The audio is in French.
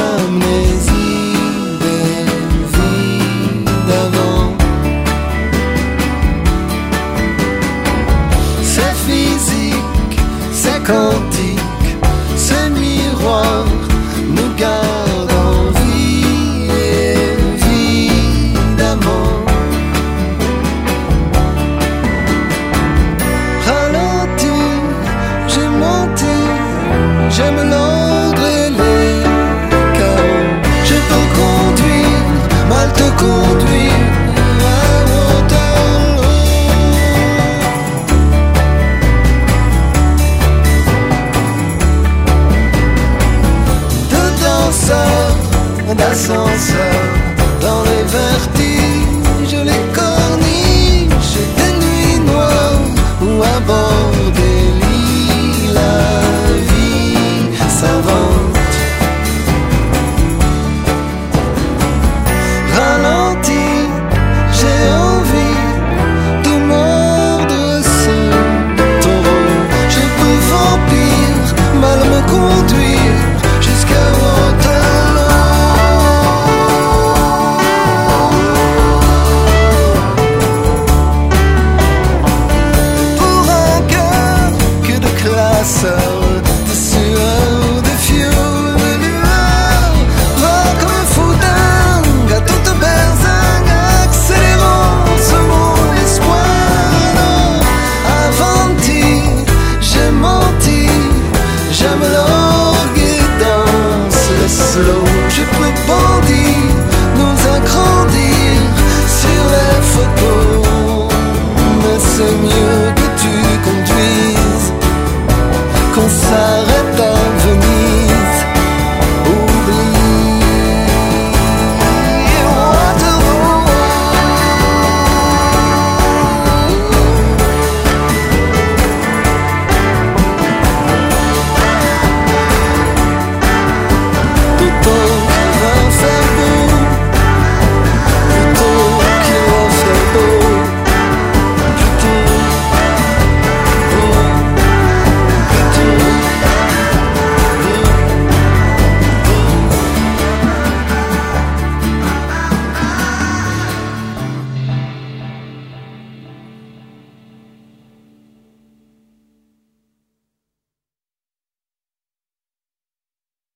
l'amnésie des vies d'avant. C'est physique, c'est quantique, ce miroir nous garde en vie, évidemment. Ralenti, j'ai monté, j'aime l'ordre et les chaos. Je peux conduire, mal te conduire à Waterloo. De danseurs, d'ascenseurs, dans les vertiges, les corniches, des nuits noires ou à bord des lits, la vie s'invente. Ralenti, j'ai envie de mordre ce taureau. Je peux vampire, mal me conduire jusqu'à Waterloo. Pour un cœur que de classeur, de sueur, de fioul, de lueur, va comme un fou dingue à toute berzingue, accélérons ce mon espoir. Avanti, j'ai menti, j'aime l'orgue et danse le slow. Je peux bondir, nous agrandir sur les photos, mais c'est mieux que